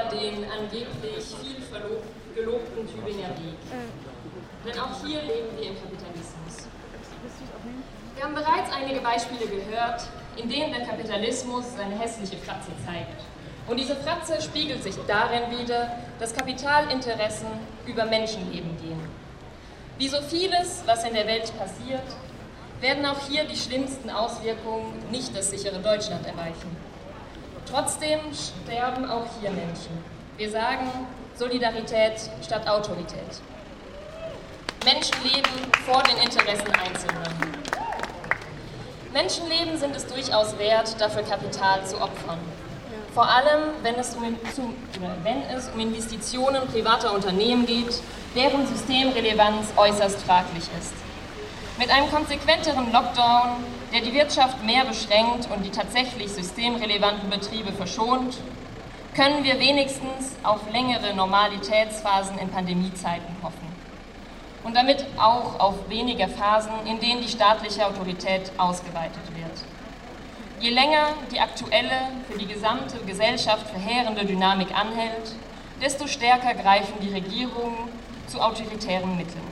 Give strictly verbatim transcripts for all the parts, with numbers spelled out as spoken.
den angeblich viel gelobten Tübinger Weg. Denn auch hier leben wir im Kapitalismus. Wir haben bereits einige Beispiele gehört, in denen der Kapitalismus seine hässliche Fratze zeigt. Und diese Fratze spiegelt sich darin wider, dass Kapitalinteressen über Menschenleben gehen. Wie so vieles, was in der Welt passiert, werden auch hier die schlimmsten Auswirkungen nicht das sichere Deutschland erreichen. Trotzdem sterben auch hier Menschen. Wir sagen Solidarität statt Autorität. Menschenleben vor den Interessen Einzelner. Menschenleben sind es durchaus wert, dafür Kapital zu opfern. Vor allem, wenn es, um, wenn es um Investitionen privater Unternehmen geht, deren Systemrelevanz äußerst fraglich ist. Mit einem konsequenteren Lockdown, der die Wirtschaft mehr beschränkt und die tatsächlich systemrelevanten Betriebe verschont, können wir wenigstens auf längere Normalitätsphasen in Pandemiezeiten hoffen. Und damit auch auf weniger Phasen, in denen die staatliche Autorität ausgeweitet wird. Je länger die aktuelle, für die gesamte Gesellschaft verheerende Dynamik anhält, desto stärker greifen die Regierungen zu autoritären Mitteln.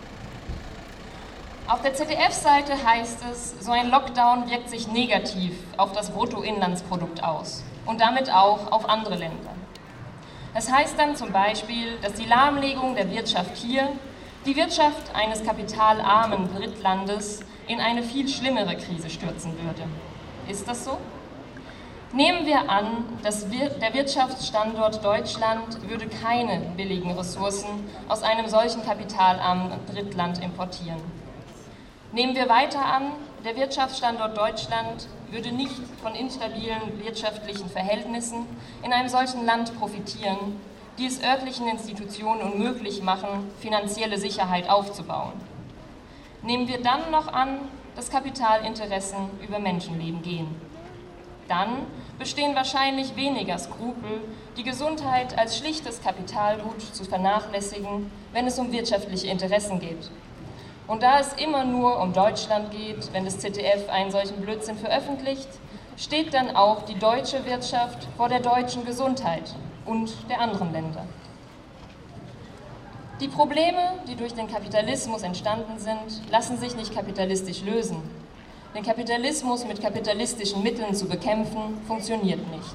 Auf der Z D F-Seite heißt es, so ein Lockdown wirkt sich negativ auf das Bruttoinlandsprodukt aus und damit auch auf andere Länder. Es heißt dann zum Beispiel, dass die Lahmlegung der Wirtschaft hier die Wirtschaft eines kapitalarmen Drittlandes in eine viel schlimmere Krise stürzen würde. Ist das so? Nehmen wir an, dass der Wirtschaftsstandort Deutschland würde keine billigen Ressourcen aus einem solchen kapitalarmen Drittland importieren. Nehmen wir weiter an, der Wirtschaftsstandort Deutschland würde nicht von instabilen wirtschaftlichen Verhältnissen in einem solchen Land profitieren, die es örtlichen Institutionen unmöglich machen, finanzielle Sicherheit aufzubauen. Nehmen wir dann noch an, dass Kapitalinteressen über Menschenleben gehen. Dann bestehen wahrscheinlich weniger Skrupel, die Gesundheit als schlichtes Kapitalgut zu vernachlässigen, wenn es um wirtschaftliche Interessen geht. Und da es immer nur um Deutschland geht, wenn das Z D F einen solchen Blödsinn veröffentlicht, steht dann auch die deutsche Wirtschaft vor der deutschen Gesundheit und der anderen Länder. Die Probleme, die durch den Kapitalismus entstanden sind, lassen sich nicht kapitalistisch lösen. Den Kapitalismus mit kapitalistischen Mitteln zu bekämpfen, funktioniert nicht.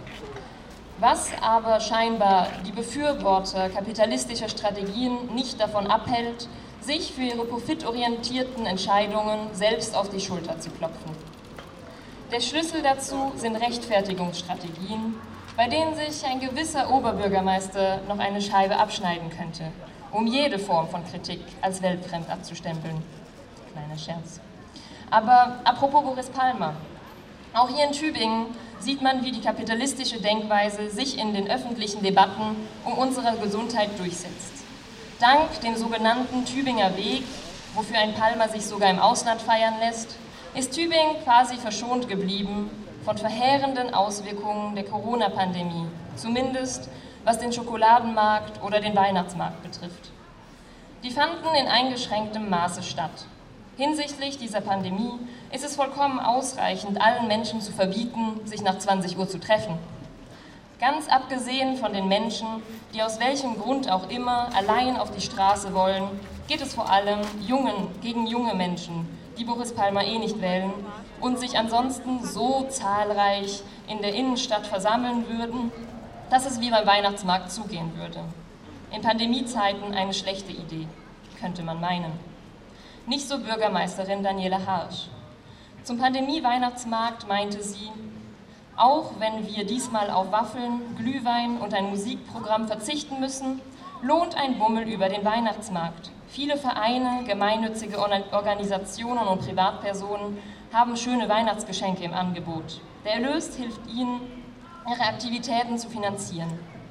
Was aber scheinbar die Befürworter kapitalistischer Strategien nicht davon abhält, sich für ihre profitorientierten Entscheidungen selbst auf die Schulter zu klopfen. Der Schlüssel dazu sind Rechtfertigungsstrategien, bei denen sich ein gewisser Oberbürgermeister noch eine Scheibe abschneiden könnte, um jede Form von Kritik als weltfremd abzustempeln. Kleiner Scherz. Aber apropos Boris Palmer, auch hier in Tübingen sieht man, wie die kapitalistische Denkweise sich in den öffentlichen Debatten um unsere Gesundheit durchsetzt. Dank dem sogenannten Tübinger Weg, wofür ein Palmer sich sogar im Ausland feiern lässt, ist Tübingen quasi verschont geblieben von verheerenden Auswirkungen der Corona-Pandemie, zumindest was den Schokoladenmarkt oder den Weihnachtsmarkt betrifft. Die fanden in eingeschränktem Maße statt. Hinsichtlich dieser Pandemie ist es vollkommen ausreichend, allen Menschen zu verbieten, sich nach zwanzig Uhr zu treffen. Ganz abgesehen von den Menschen, die aus welchem Grund auch immer allein auf die Straße wollen, geht es vor allem jungen, gegen junge Menschen, die Boris Palmer eh nicht wählen und sich ansonsten so zahlreich in der Innenstadt versammeln würden, dass es wie beim Weihnachtsmarkt zugehen würde. In Pandemiezeiten eine schlechte Idee, könnte man meinen. Nicht so Bürgermeisterin Daniela Harsch. Zum Pandemie-Weihnachtsmarkt meinte sie, auch wenn wir diesmal auf Waffeln, Glühwein und ein Musikprogramm verzichten müssen, lohnt ein Bummel über den Weihnachtsmarkt. Viele Vereine, gemeinnützige Organisationen und Privatpersonen haben schöne Weihnachtsgeschenke im Angebot. Der Erlös hilft ihnen, ihre Aktivitäten zu finanzieren.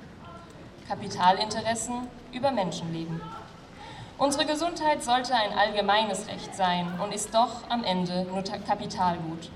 Kapitalinteressen über Menschenleben. Unsere Gesundheit sollte ein allgemeines Recht sein und ist doch am Ende nur Kapitalgut.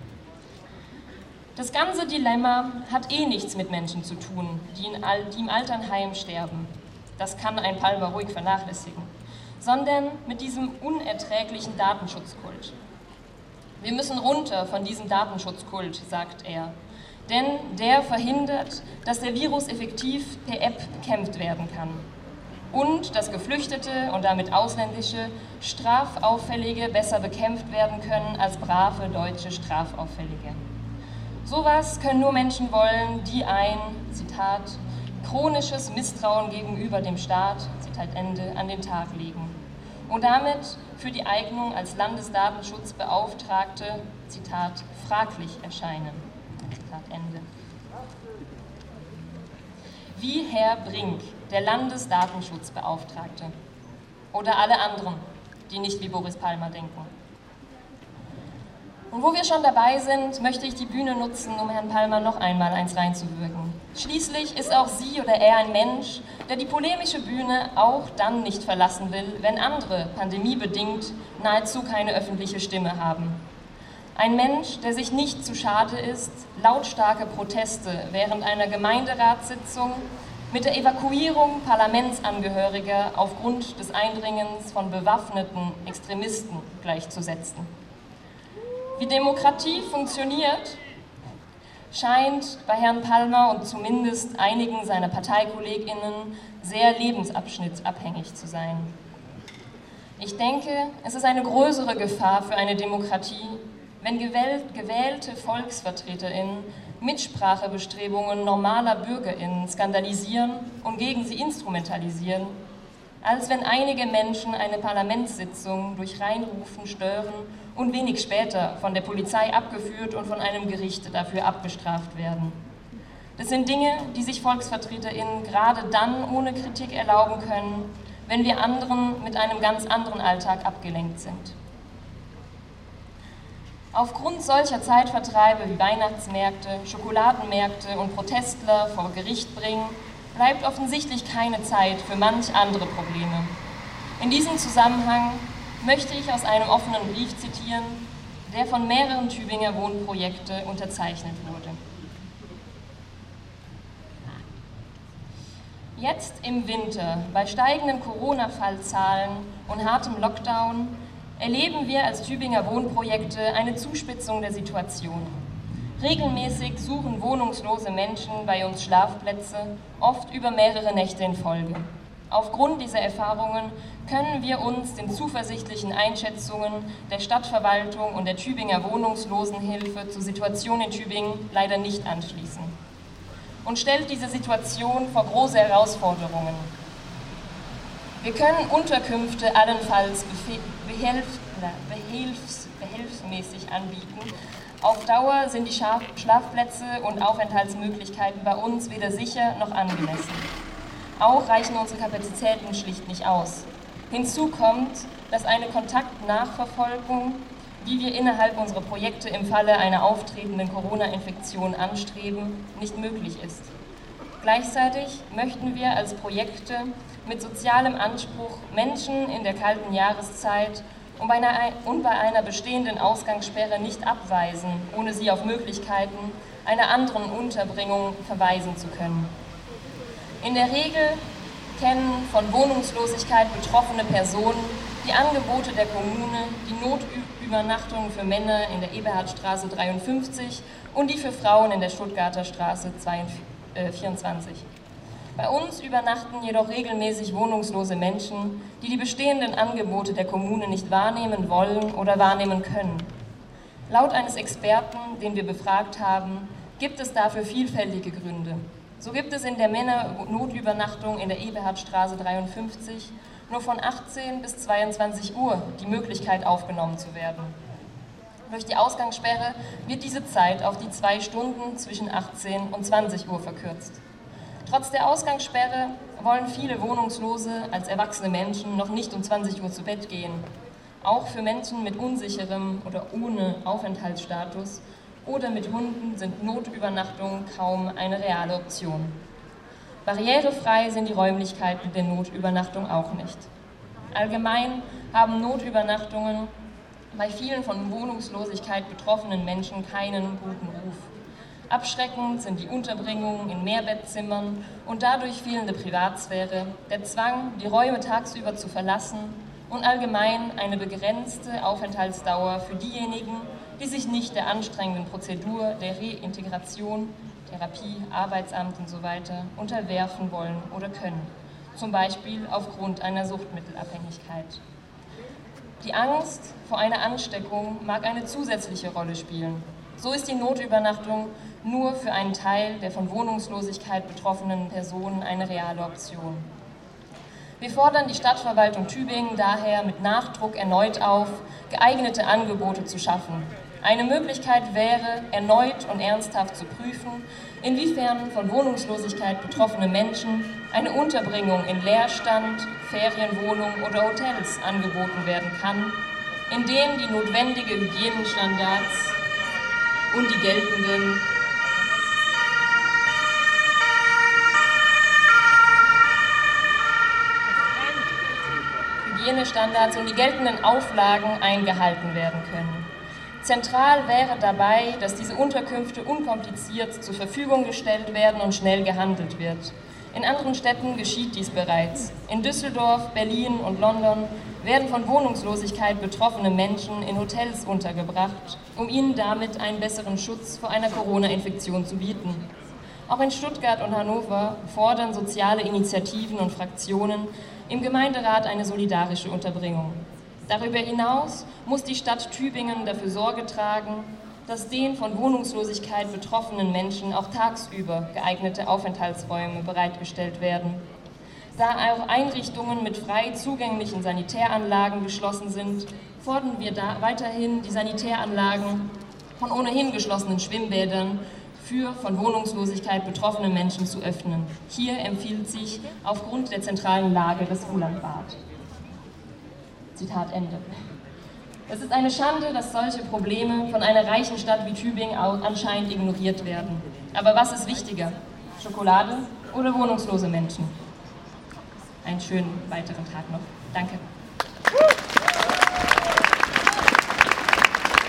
Das ganze Dilemma hat eh nichts mit Menschen zu tun, die, in Al- die im Alternheim sterben. Das kann ein Palmer ruhig vernachlässigen. Sondern mit diesem unerträglichen Datenschutzkult. Wir müssen runter von diesem Datenschutzkult, sagt er. denn der verhindert, dass der Virus effektiv per App bekämpft werden kann und dass Geflüchtete und damit ausländische Strafauffällige besser bekämpft werden können als brave deutsche Strafauffällige. Sowas können nur Menschen wollen, die ein, Zitat, chronisches Misstrauen gegenüber dem Staat, Zitat Ende, an den Tag legen und damit für die Eignung als Landesdatenschutzbeauftragte, Zitat, fraglich erscheinen. Zitat Ende. Wie Herr Brink, der Landesdatenschutzbeauftragte, oder alle anderen, die nicht wie Boris Palmer denken. Und wo wir schon dabei sind, möchte ich die Bühne nutzen, um Herrn Palmer noch einmal eins reinzuwirken. Schließlich ist auch sie oder er ein Mensch, der die polemische Bühne auch dann nicht verlassen will, wenn andere, pandemiebedingt, nahezu keine öffentliche Stimme haben. Ein Mensch, der sich nicht zu schade ist, lautstarke Proteste während einer Gemeinderatssitzung mit der Evakuierung Parlamentsangehöriger aufgrund des Eindringens von bewaffneten Extremisten gleichzusetzen. Wie Demokratie funktioniert, scheint bei Herrn Palmer und zumindest einigen seiner ParteikollegInnen sehr lebensabschnittsabhängig zu sein. Ich denke, es ist eine größere Gefahr für eine Demokratie, wenn gewählte VolksvertreterInnen Mitsprachebestrebungen normaler BürgerInnen skandalisieren und gegen sie instrumentalisieren, als wenn einige Menschen eine Parlamentssitzung durch Reinrufen stören und wenig später von der Polizei abgeführt und von einem Gericht dafür abgestraft werden. Das sind Dinge, die sich VolksvertreterInnen gerade dann ohne Kritik erlauben können, wenn wir anderen mit einem ganz anderen Alltag abgelenkt sind. Aufgrund solcher Zeitvertreibe wie Weihnachtsmärkte, Schokoladenmärkte und Protestler vor Gericht bringen, bleibt offensichtlich keine Zeit für manch andere Probleme. In diesem Zusammenhang möchte ich aus einem offenen Brief zitieren, der von mehreren Tübinger Wohnprojekte unterzeichnet wurde. Jetzt im Winter, bei steigenden Corona-Fallzahlen und hartem Lockdown, erleben wir als Tübinger Wohnprojekte eine Zuspitzung der Situation. Regelmäßig suchen wohnungslose Menschen bei uns Schlafplätze, oft über mehrere Nächte in Folge. Aufgrund dieser Erfahrungen können wir uns den zuversichtlichen Einschätzungen der Stadtverwaltung und der Tübinger Wohnungslosenhilfe zur Situation in Tübingen leider nicht anschließen. Und stellt diese Situation vor große Herausforderungen. Wir können Unterkünfte allenfalls behelfs, behelfs, behelfsmäßig anbieten. Auf Dauer sind die Schlafplätze und Aufenthaltsmöglichkeiten bei uns weder sicher noch angemessen. Auch reichen unsere Kapazitäten schlicht nicht aus. Hinzu kommt, dass eine Kontaktnachverfolgung, wie wir innerhalb unserer Projekte im Falle einer auftretenden Corona-Infektion anstreben, nicht möglich ist. Gleichzeitig möchten wir als Projekte mit sozialem Anspruch Menschen in der kalten Jahreszeit und bei einer, und bei einer bestehenden Ausgangssperre nicht abweisen, ohne sie auf Möglichkeiten einer anderen Unterbringung verweisen zu können. In der Regel kennen von Wohnungslosigkeit betroffene Personen die Angebote der Kommune, die Notübernachtungen für Männer in der Eberhardstraße dreiundfünfzig und die für Frauen in der Stuttgarter Straße vierundzwanzig. Bei uns übernachten jedoch regelmäßig wohnungslose Menschen, die die bestehenden Angebote der Kommune nicht wahrnehmen wollen oder wahrnehmen können. Laut eines Experten, den wir befragt haben, gibt es dafür vielfältige Gründe. So gibt es in der Männernotübernachtung in der Eberhardstraße dreiundfünfzig nur von achtzehn bis zweiundzwanzig Uhr die Möglichkeit aufgenommen zu werden. Durch die Ausgangssperre wird diese Zeit auf die zwei Stunden zwischen achtzehn und zwanzig Uhr verkürzt. Trotz der Ausgangssperre wollen viele Wohnungslose als erwachsene Menschen noch nicht um zwanzig Uhr zu Bett gehen. Auch für Menschen mit unsicherem oder ohne Aufenthaltsstatus oder mit Hunden sind Notübernachtungen kaum eine reale Option. Barrierefrei sind die Räumlichkeiten der Notübernachtung auch nicht. Allgemein haben Notübernachtungen bei vielen von Wohnungslosigkeit betroffenen Menschen keinen guten Ruf. Abschreckend sind die Unterbringungen in Mehrbettzimmern und dadurch fehlende Privatsphäre, der Zwang, die Räume tagsüber zu verlassen und allgemein eine begrenzte Aufenthaltsdauer für diejenigen, die sich nicht der anstrengenden Prozedur der Reintegration, Therapie, Arbeitsamt und so weiter unterwerfen wollen oder können, zum Beispiel aufgrund einer Suchtmittelabhängigkeit. Die Angst vor einer Ansteckung mag eine zusätzliche Rolle spielen. So ist die Notübernachtung nur für einen Teil der von Wohnungslosigkeit betroffenen Personen eine reale Option. Wir fordern die Stadtverwaltung Tübingen daher mit Nachdruck erneut auf, geeignete Angebote zu schaffen. Eine Möglichkeit wäre, erneut und ernsthaft zu prüfen, inwiefern von Wohnungslosigkeit betroffene Menschen eine Unterbringung in Leerstand, Ferienwohnungen oder Hotels angeboten werden kann, in denen die notwendige Hygienestandards und die geltenden Hygienestandards und die geltenden Auflagen eingehalten werden können. Zentral wäre dabei, dass diese Unterkünfte unkompliziert zur Verfügung gestellt werden und schnell gehandelt wird. In anderen Städten geschieht dies bereits. In Düsseldorf, Berlin und London werden von Wohnungslosigkeit betroffene Menschen in Hotels untergebracht, um ihnen damit einen besseren Schutz vor einer Corona-Infektion zu bieten. Auch in Stuttgart und Hannover fordern soziale Initiativen und Fraktionen im Gemeinderat eine solidarische Unterbringung. Darüber hinaus muss die Stadt Tübingen dafür Sorge tragen, dass den von Wohnungslosigkeit betroffenen Menschen auch tagsüber geeignete Aufenthaltsräume bereitgestellt werden. Da auch Einrichtungen mit frei zugänglichen Sanitäranlagen geschlossen sind, fordern wir da weiterhin die Sanitäranlagen von ohnehin geschlossenen Schwimmbädern für von Wohnungslosigkeit betroffene Menschen zu öffnen. Hier empfiehlt sich aufgrund der zentralen Lage das Ulandbad. Zitat Ende. Es ist eine Schande, dass solche Probleme von einer reichen Stadt wie Tübingen anscheinend ignoriert werden. Aber was ist wichtiger? Schokolade oder wohnungslose Menschen? Einen schönen weiteren Tag noch. Danke.